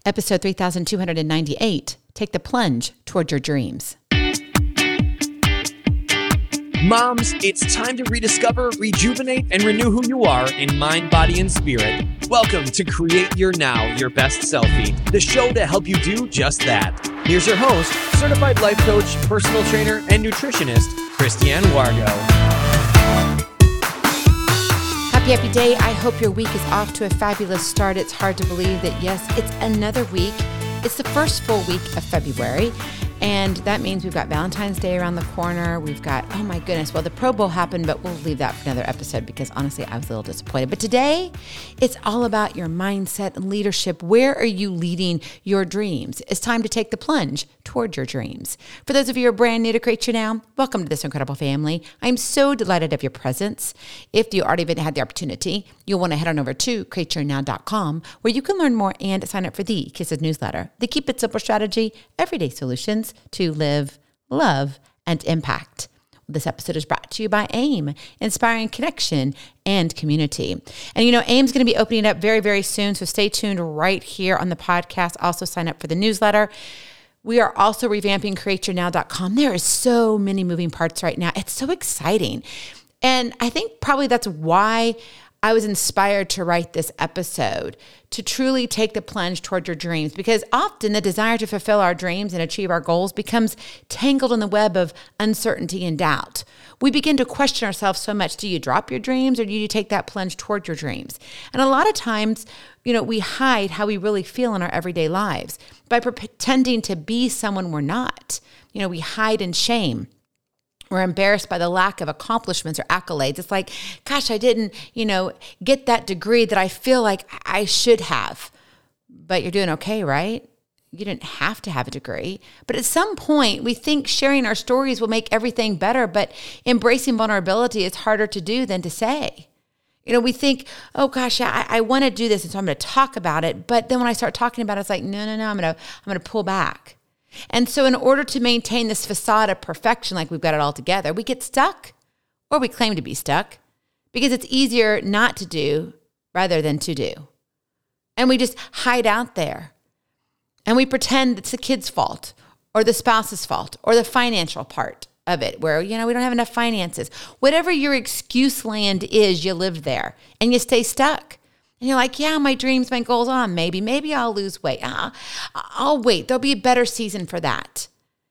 Episode 3298, Take the Plunge Toward Your Dreams. Moms, it's time to rediscover, rejuvenate, and renew who you are in mind, body, and spirit. Welcome to Create Your Now, Your Best Selfie, the show to help you do just that. Here's your host, certified life coach, personal trainer, and nutritionist, Christiane Wargo. Happy day. I hope your week is off to a fabulous start. It's hard to believe that, yes, it's another week. It's the first full week of February. And that means we've got Valentine's Day around the corner. We've got, oh my goodness, well, the Pro Bowl happened, but we'll leave that for another episode because honestly, I was a little disappointed. But today, it's all about your mindset and leadership. Where are you leading your dreams? It's time to take the plunge toward your dreams. For those of you who are brand new to Create Your Now, welcome to this incredible family. I'm so delighted of your presence. If you already haven't had the opportunity, you'll want to head on over to createyournow.com where you can learn more and sign up for the Kisses newsletter, the Keep It Simple strategy, everyday solutions to live, love, and impact. This episode is brought to you by AIM, inspiring connection and community. And you know, AIM's going to be opening up very, very soon, so stay tuned right here on the podcast. Also sign up for the newsletter. We are also revamping createyournow.com. There are so many moving parts right now. It's so exciting. And I think probably that's why I was inspired to write this episode, to truly take the plunge toward your dreams, because often the desire to fulfill our dreams and achieve our goals becomes tangled in the web of uncertainty and doubt. We begin to question ourselves so much. Do you drop your dreams or do you take that plunge toward your dreams? And a lot of times, we hide how we really feel in our everyday lives by pretending to be someone we're not. We hide in shame. We're embarrassed by the lack of accomplishments or accolades. It's like, gosh, I didn't, get that degree that I feel like I should have. But you're doing okay, right? You didn't have to have a degree. But at some point, we think sharing our stories will make everything better, but embracing vulnerability is harder to do than to say. We think, oh gosh, I want to do this, and so I'm going to talk about it. But then when I start talking about it, it's like, no, I'm going to pull back. And so in order to maintain this facade of perfection, like we've got it all together, we get stuck, or we claim to be stuck, because it's easier not to do rather than to do. And we just hide out there. And we pretend it's the kid's fault, or the spouse's fault, or the financial part of it, where, we don't have enough finances. Whatever your excuse land is, you live there, and you stay stuck. And you're like, yeah, my dreams, my goals, maybe I'll lose weight. I'll wait. There'll be a better season for that.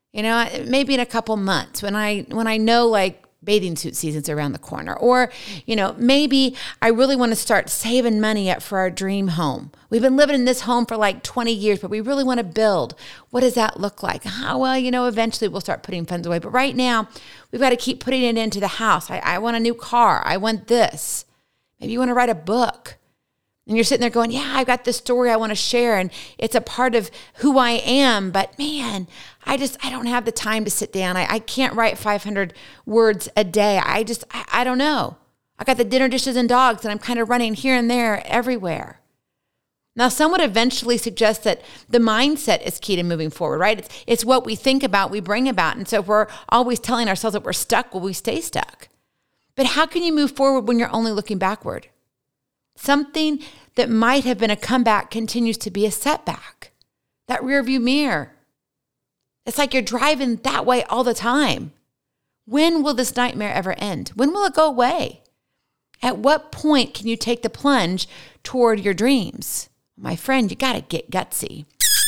Maybe in a couple months when I know like bathing suit season's around the corner. Or, maybe I really want to start saving money up for our dream home. We've been living in this home for like 20 years, but we really want to build. What does that look like? Eventually we'll start putting funds away. But right now, we've got to keep putting it into the house. I want a new car. I want this. Maybe you want to write a book. And you're sitting there going, yeah, I've got this story I want to share, and it's a part of who I am. But man, I don't have the time to sit down. I can't write 500 words a day. I don't know. I got the dinner dishes and dogs, and I'm kind of running here and there everywhere. Now, some would eventually suggest that the mindset is key to moving forward, right? It's what we think about, we bring about. And so if we're always telling ourselves that we're stuck, well, we stay stuck. But how can you move forward when you're only looking backward? Something that might have been a comeback continues to be a setback. That rearview mirror. It's like you're driving that way all the time. When will this nightmare ever end? When will it go away? At what point can you take the plunge toward your dreams? My friend, you got to get gutsy.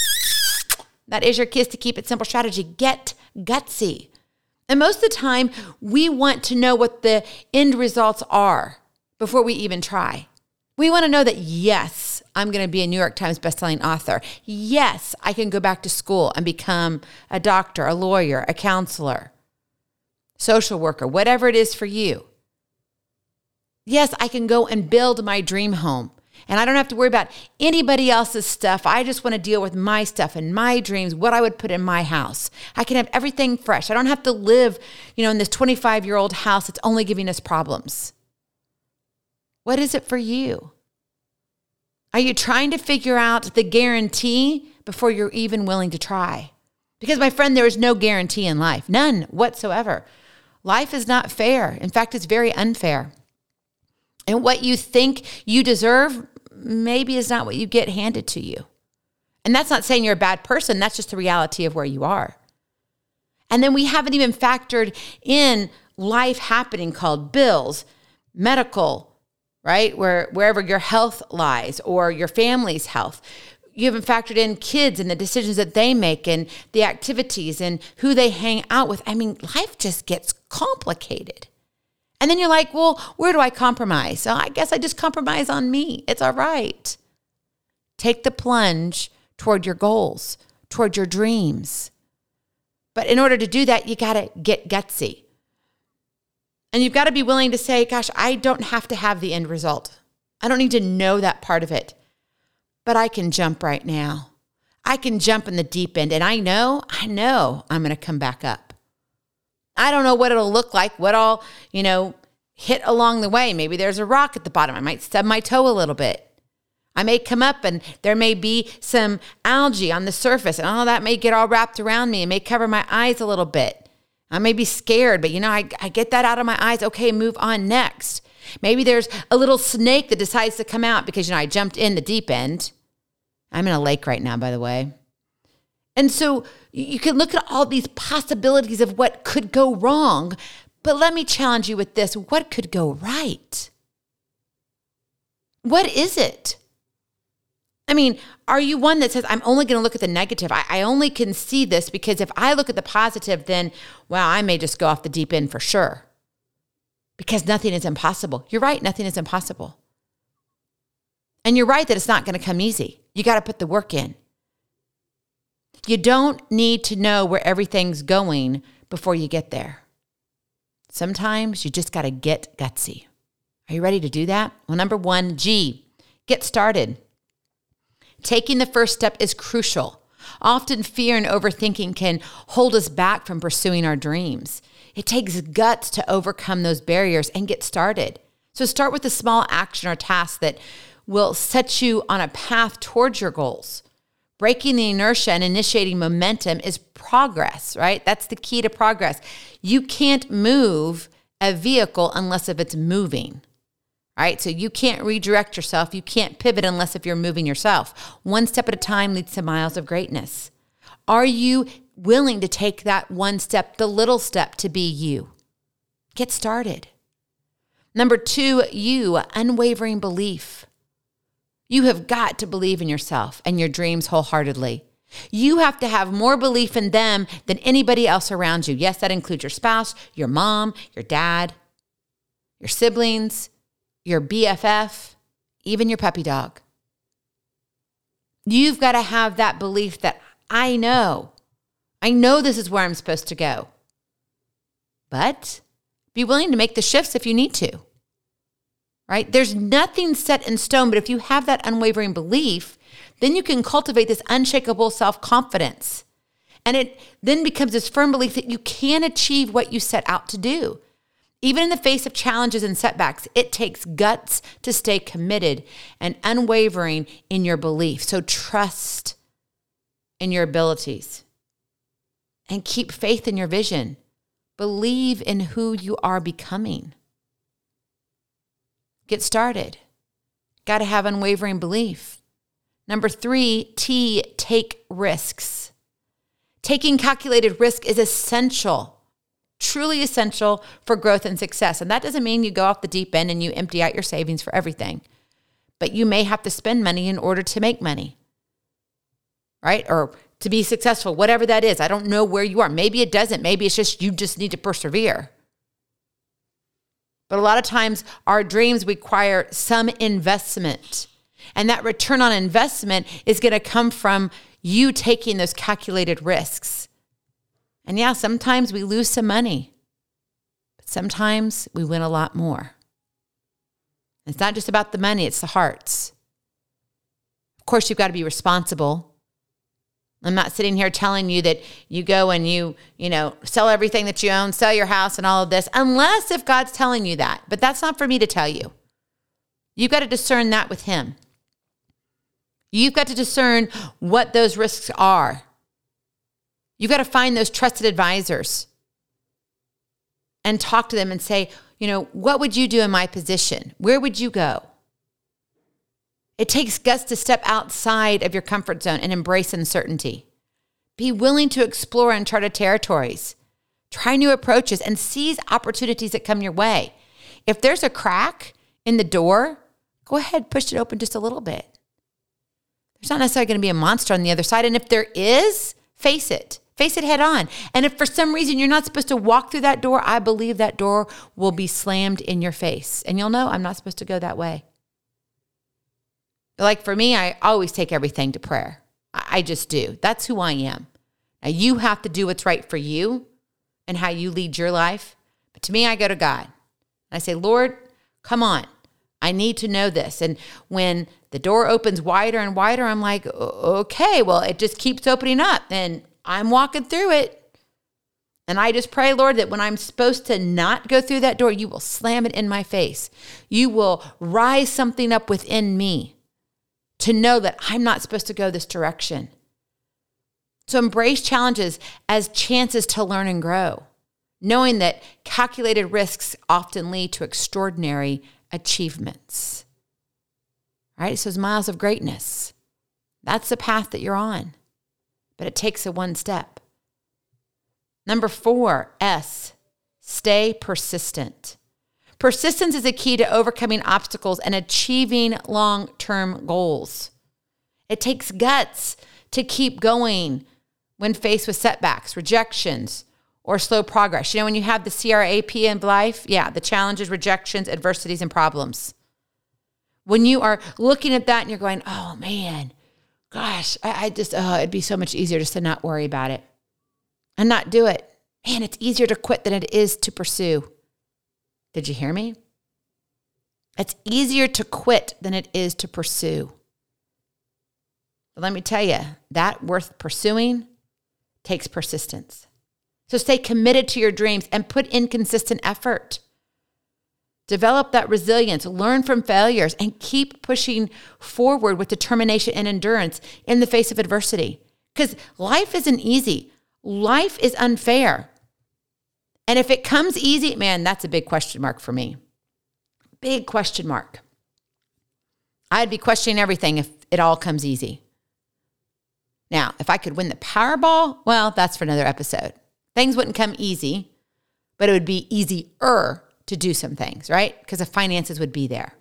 That is your kiss to keep it simple strategy. Get gutsy. And most of the time, we want to know what the end results are before we even try. We want to know that, yes, I'm going to be a New York Times bestselling author. Yes, I can go back to school and become a doctor, a lawyer, a counselor, social worker, whatever it is for you. Yes, I can go and build my dream home. And I don't have to worry about anybody else's stuff. I just want to deal with my stuff and my dreams, what I would put in my house. I can have everything fresh. I don't have to live, in this 25-year-old house that's only giving us problems. What is it for you? Are you trying to figure out the guarantee before you're even willing to try? Because, my friend, there is no guarantee in life. None whatsoever. Life is not fair. In fact, it's very unfair. And what you think you deserve maybe is not what you get handed to you. And that's not saying you're a bad person. That's just the reality of where you are. And then we haven't even factored in life happening called bills, medical, right? Wherever your health lies or your family's health. You haven't factored in kids and the decisions that they make and the activities and who they hang out with. I mean, life just gets complicated. And then you're like, well, where do I compromise? So I guess I just compromise on me. It's all right. Take the plunge toward your goals, toward your dreams. But in order to do that, you got to get gutsy. And you've got to be willing to say, gosh, I don't have to have the end result. I don't need to know that part of it. But I can jump right now. I can jump in the deep end. And I know I'm going to come back up. I don't know what it'll look like, what I'll, hit along the way. Maybe there's a rock at the bottom. I might stub my toe a little bit. I may come up and there may be some algae on the surface, and all that may get all wrapped around me and may cover my eyes a little bit. I may be scared, but I get that out of my eyes. Okay, move on next. Maybe there's a little snake that decides to come out because, I jumped in the deep end. I'm in a lake right now, by the way. And so you can look at all these possibilities of what could go wrong, but let me challenge you with this. What could go right? What is it? I mean, are you one that says, I'm only going to look at the negative? I only can see this because if I look at the positive, then, I may just go off the deep end for sure. Because nothing is impossible. You're right, nothing is impossible. And you're right that it's not going to come easy. You got to put the work in. You don't need to know where everything's going before you get there. Sometimes you just got to get gutsy. Are you ready to do that? Well, number 1, G, get started. Taking the first step is crucial. Often fear and overthinking can hold us back from pursuing our dreams. It takes guts to overcome those barriers and get started. So start with a small action or task that will set you on a path towards your goals. Breaking the inertia and initiating momentum is progress, right? That's the key to progress. You can't move a vehicle unless if it's moving. Right? So you can't redirect yourself. You can't pivot unless if you're moving yourself. One step at a time leads to miles of greatness. Are you willing to take that one step, the little step, to be you? Get started. Number 2, unwavering belief. You have got to believe in yourself and your dreams wholeheartedly. You have to have more belief in them than anybody else around you. Yes, that includes your spouse, your mom, your dad, your siblings, your BFF, even your puppy dog. You've got to have that belief that I know this is where I'm supposed to go. But be willing to make the shifts if you need to, right? There's nothing set in stone, but if you have that unwavering belief, then you can cultivate this unshakable self-confidence. And it then becomes this firm belief that you can achieve what you set out to do. Even in the face of challenges and setbacks, it takes guts to stay committed and unwavering in your belief. So trust in your abilities and keep faith in your vision. Believe in who you are becoming. Get started. Got to have unwavering belief. Number 3, T, take risks. Taking calculated risk is essential. Truly essential for growth and success. And that doesn't mean you go off the deep end and you empty out your savings for everything. But you may have to spend money in order to make money, right? Or to be successful, whatever that is. I don't know where you are. Maybe it doesn't. Maybe it's just you just need to persevere. But a lot of times our dreams require some investment. And that return on investment is going to come from you taking those calculated risks. And yeah, sometimes we lose some money, but sometimes we win a lot more. It's not just about the money, it's the hearts. Of course, you've got to be responsible. I'm not sitting here telling you that you go and you sell everything that you own, sell your house and all of this, unless if God's telling you that. But that's not for me to tell you. You've got to discern that with Him. You've got to discern what those risks are. You've got to find those trusted advisors and talk to them and say, what would you do in my position? Where would you go? It takes guts to step outside of your comfort zone and embrace uncertainty. Be willing to explore uncharted territories. Try new approaches and seize opportunities that come your way. If there's a crack in the door, go ahead, push it open just a little bit. There's not necessarily going to be a monster on the other side. And if there is, face it. Face it head on. And if for some reason you're not supposed to walk through that door, I believe that door will be slammed in your face. And you'll know I'm not supposed to go that way. Like for me, I always take everything to prayer. I just do. That's who I am. Now you have to do what's right for you and how you lead your life. But to me, I go to God. I say, Lord, come on. I need to know this. And when the door opens wider and wider, I'm like, okay, well, it just keeps opening up and I'm walking through it. And I just pray, Lord, that when I'm supposed to not go through that door, you will slam it in my face. You will rise something up within me to know that I'm not supposed to go this direction. So embrace challenges as chances to learn and grow, knowing that calculated risks often lead to extraordinary achievements. All right, so it's miles of greatness. That's the path that you're on, but it takes a one step. Number 4, S, stay persistent. Persistence is a key to overcoming obstacles and achieving long-term goals. It takes guts to keep going when faced with setbacks, rejections, or slow progress. You know, when you have the CRAP in life, the challenges, rejections, adversities, and problems. When you are looking at that and you're going, oh man, gosh, it'd be so much easier just to not worry about it and not do it. Man, it's easier to quit than it is to pursue. Did you hear me? It's easier to quit than it is to pursue. But let me tell you, that worth pursuing takes persistence. So stay committed to your dreams and put in consistent effort. Develop that resilience, learn from failures, and keep pushing forward with determination and endurance in the face of adversity. Because life isn't easy. Life is unfair. And if it comes easy, man, that's a big question mark for me. Big question mark. I'd be questioning everything if it all comes easy. Now, if I could win the Powerball, well, that's for another episode. Things wouldn't come easy, but it would be easier to do some things, right? Because the finances would be there.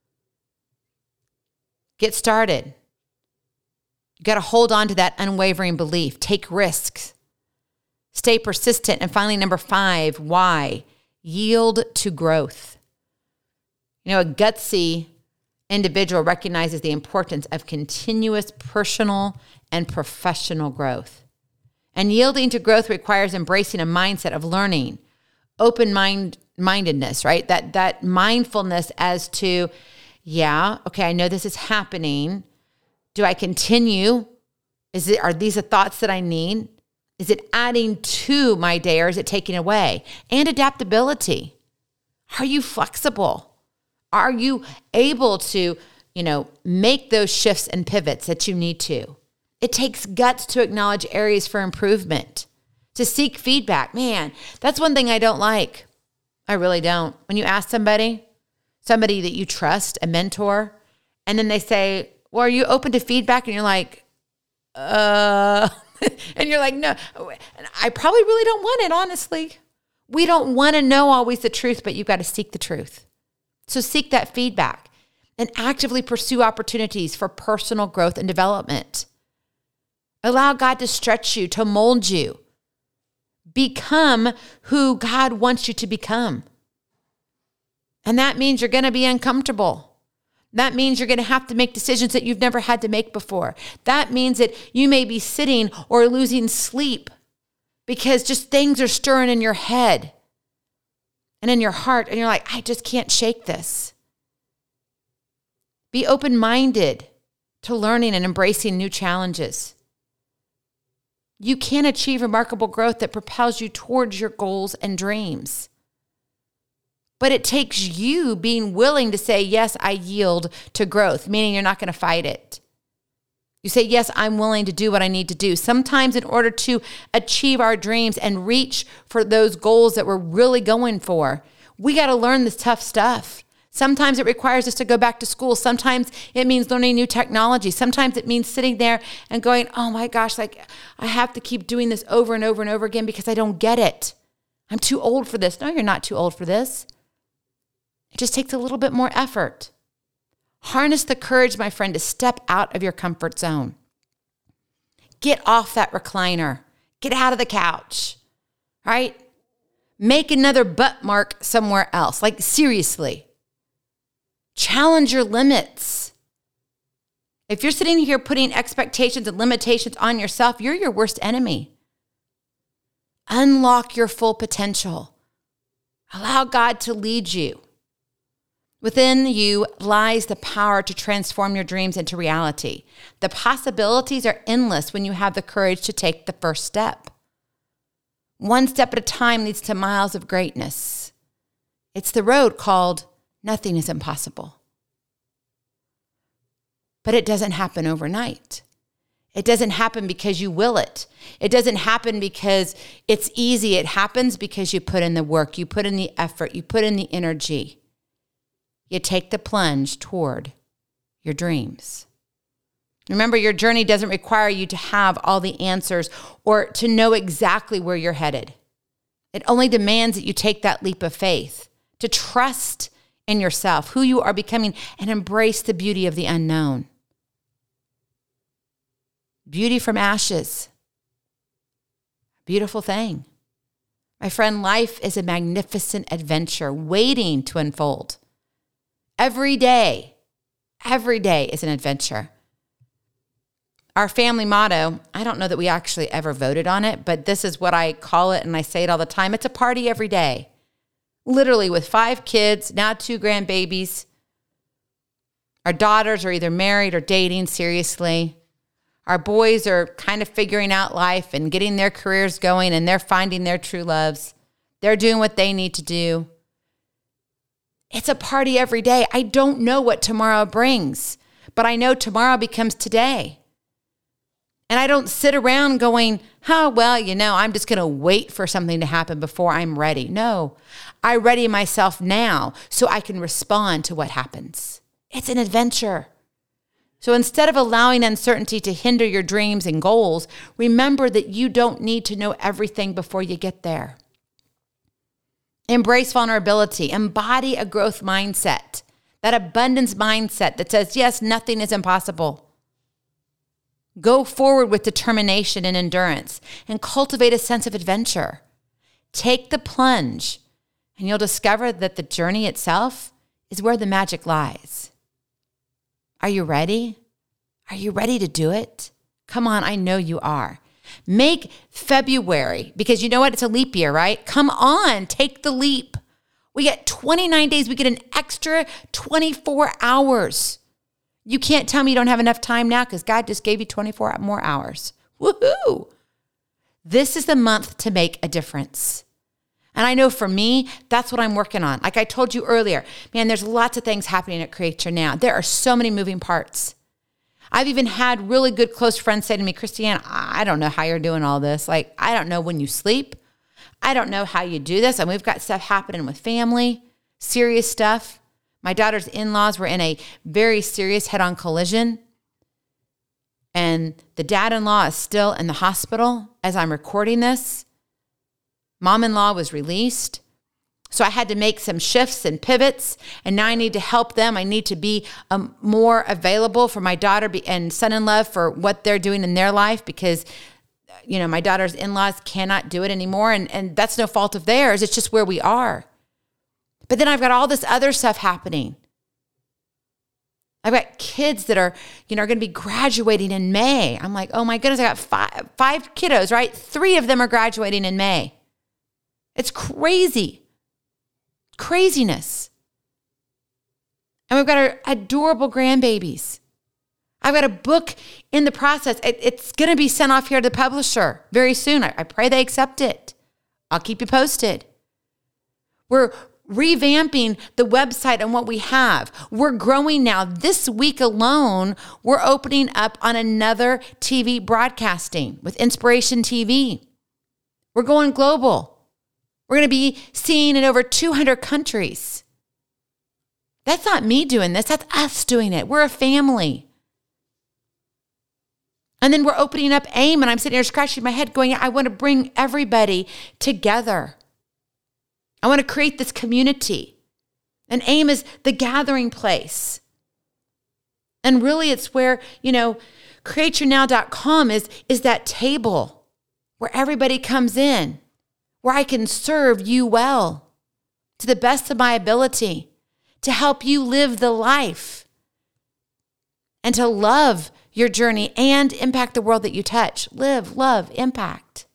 Get started. You got to hold on to that unwavering belief. Take risks. Stay persistent. And finally, number 5, why? Yield to growth. You know, a gutsy individual recognizes the importance of continuous personal and professional growth. And yielding to growth requires embracing a mindset of learning, open-mindedness, right? That mindfulness as to, I know this is happening. Do I continue? Are these the thoughts that I need? Is it adding to my day or is it taking away? And adaptability. Are you flexible? Are you able to, make those shifts and pivots that you need to? It takes guts to acknowledge areas for improvement, to seek feedback. Man, that's one thing I don't like. I really don't. When you ask somebody that you trust, a mentor, and then they say, well, are you open to feedback? And you're like, and you're like, no, I probably really don't want it, honestly. We don't want to know always the truth, but you've got to seek the truth. So seek that feedback and actively pursue opportunities for personal growth and development. Allow God to stretch you, to mold you. Become who God wants you to become. And that means you're going to be uncomfortable. That means you're going to have to make decisions that you've never had to make before. That means that you may be sitting or losing sleep because just things are stirring in your head and in your heart. And you're like, I just can't shake this. Be open-minded to learning and embracing new challenges. You can achieve remarkable growth that propels you towards your goals and dreams. But it takes you being willing to say, yes, I yield to growth, meaning you're not going to fight it. You say, yes, I'm willing to do what I need to do. Sometimes in order to achieve our dreams and reach for those goals that we're really going for, we got to learn this tough stuff. Sometimes it requires us to go back to school. Sometimes it means learning new technology. Sometimes it means sitting there and going, oh my gosh, like I have to keep doing this over and over and over again because I don't get it. I'm too old for this. No, you're not too old for this. It just takes a little bit more effort. Harness the courage, my friend, to step out of your comfort zone. Get off that recliner. Get out of the couch, right? Make another butt mark somewhere else. Like seriously. Challenge your limits. If you're sitting here putting expectations and limitations on yourself, you're your worst enemy. Unlock your full potential. Allow God to lead you. Within you lies the power to transform your dreams into reality. The possibilities are endless when you have the courage to take the first step. One step at a time leads to miles of greatness. It's the road called nothing is impossible. But it doesn't happen overnight. It doesn't happen because you will it. It doesn't happen because it's easy. It happens because you put in the work, you put in the effort, you put in the energy. You take the plunge toward your dreams. Remember, your journey doesn't require you to have all the answers or to know exactly where you're headed. It only demands that you take that leap of faith, to trust in yourself, who you are becoming, and embrace the beauty of the unknown. Beauty from ashes. Beautiful thing. My friend, life is a magnificent adventure waiting to unfold. Every day is an adventure. Our family motto, I don't know that we actually ever voted on it, but this is what I call it, and I say it all the time. It's a party every day. Literally with 5 kids, now 2 grandbabies. Our daughters are either married or dating seriously. Our boys are kind of figuring out life and getting their careers going, and they're finding their true loves. They're doing what they need to do. It's a party every day. I don't know what tomorrow brings, but I know tomorrow becomes today. And I don't sit around going, oh, well, I'm just going to wait for something to happen before I'm ready. No, I ready myself now so I can respond to what happens. It's an adventure. So instead of allowing uncertainty to hinder your dreams and goals, remember that you don't need to know everything before you get there. Embrace vulnerability. Embody a growth mindset, that abundance mindset that says, yes, nothing is impossible. Go forward with determination and endurance and cultivate a sense of adventure. Take the plunge and you'll discover that the journey itself is where the magic lies. Are you ready? Are you ready to do it? Come on, I know you are. Make February, because you know what? It's a leap year, right? Come on, take the leap. We get 29 days. We get an extra 24 hours. You can't tell me you don't have enough time now because God just gave you 24 more hours. Woohoo! This is the month to make a difference. And I know for me, that's what I'm working on. Like I told you earlier, man, there's lots of things happening at Create Your Now. There are so many moving parts. I've even had really good close friends say to me, Christiane, I don't know how you're doing all this. Like, I don't know when you sleep. I don't know how you do this. And we've got stuff happening with family, serious stuff. My daughter's in-laws were in a very serious head-on collision. And the dad-in-law is still in the hospital as I'm recording this. Mom-in-law was released. So I had to make some shifts and pivots, and now I need to help them. I need to be more available for my daughter and son-in-law for what they're doing in their life because, my daughter's in-laws cannot do it anymore, and that's no fault of theirs. It's just where we are. But then I've got all this other stuff happening. I've got kids that are going to be graduating in May. I'm like, oh my goodness, I got five kiddos, right? 3 of them are graduating in May. It's crazy. Craziness. And we've got our adorable grandbabies. I've got a book in the process. It's going to be sent off here to the publisher very soon. I pray they accept it. I'll keep you posted. We're revamping the website and what we have. We're growing now. This week alone, we're opening up on another TV broadcasting with Inspiration TV. We're going global. We're going to be seen in over 200 countries. That's not me doing this. That's us doing it. We're a family. And then we're opening up AIM, and I'm sitting here scratching my head going, I want to bring everybody together. I want to create this community. And AIM is the gathering place. And really it's where, createyournow.com is that table where everybody comes in, where I can serve you well to the best of my ability to help you live the life and to love your journey and impact the world that you touch. Live, love, impact.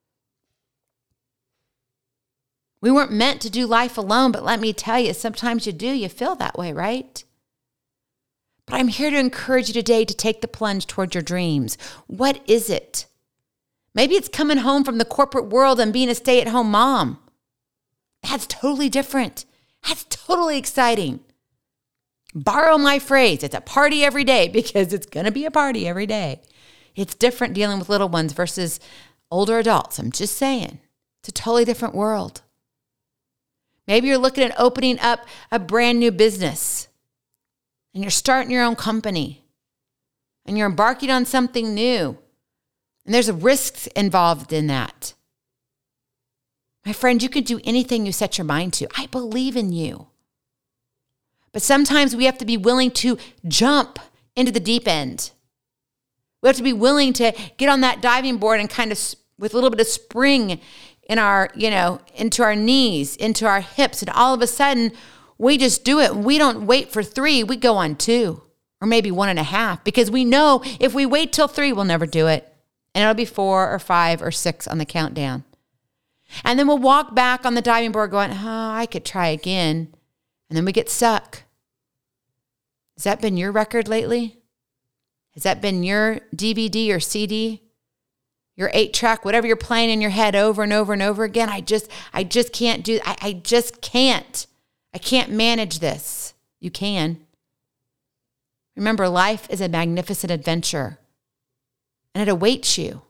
We weren't meant to do life alone, but let me tell you, sometimes you do. You feel that way, right? But I'm here to encourage you today to take the plunge toward your dreams. What is it? Maybe it's coming home from the corporate world and being a stay-at-home mom. That's totally different. That's totally exciting. Borrow my phrase, it's a party every day, because it's going to be a party every day. It's different dealing with little ones versus older adults. I'm just saying. It's a totally different world. Maybe you're looking at opening up a brand new business and you're starting your own company and you're embarking on something new and there's risks involved in that. My friend, you can do anything you set your mind to. I believe in you. But sometimes we have to be willing to jump into the deep end. We have to be willing to get on that diving board and kind of with a little bit of spring in our, into our knees, into our hips. And all of a sudden, we just do it. We don't wait for 3. We go on 2 or maybe 1.5, because we know if we wait till 3, we'll never do it. And it'll be 4 or 5 or 6 on the countdown. And then we'll walk back on the diving board going, I could try again. And then we get stuck. Has that been your record lately? Has that been your DVD or CD? Your 8-track, whatever you're playing in your head over and over and over again? I just can't do, I just can't. I can't manage this. You can. Remember, life is a magnificent adventure, and it awaits you.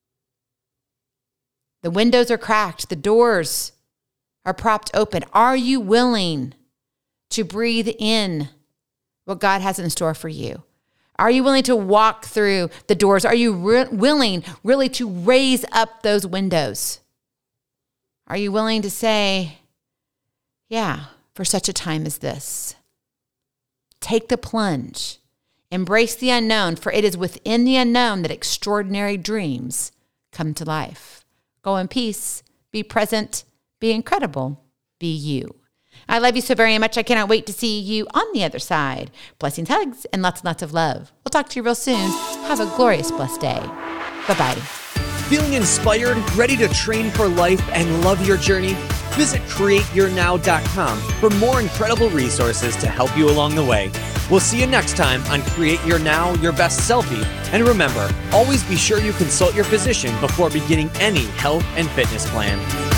The windows are cracked. The doors are propped open. Are you willing to breathe in what God has in store for you? Are you willing to walk through the doors? Are you willing really to raise up those windows? Are you willing to say, yeah, for such a time as this? Take the plunge. Embrace the unknown, for it is within the unknown that extraordinary dreams come to life. Go in peace. Be present. Be incredible. Be you. I love you so very much. I cannot wait to see you on the other side. Blessings, hugs, and lots of love. We'll talk to you real soon. Have a glorious, blessed day. Bye-bye. Feeling inspired, ready to train for life and love your journey? Visit CreateYourNow.com for more incredible resources to help you along the way. We'll see you next time on Create Your Now, Your Best Selfie. And remember, always be sure you consult your physician before beginning any health and fitness plan.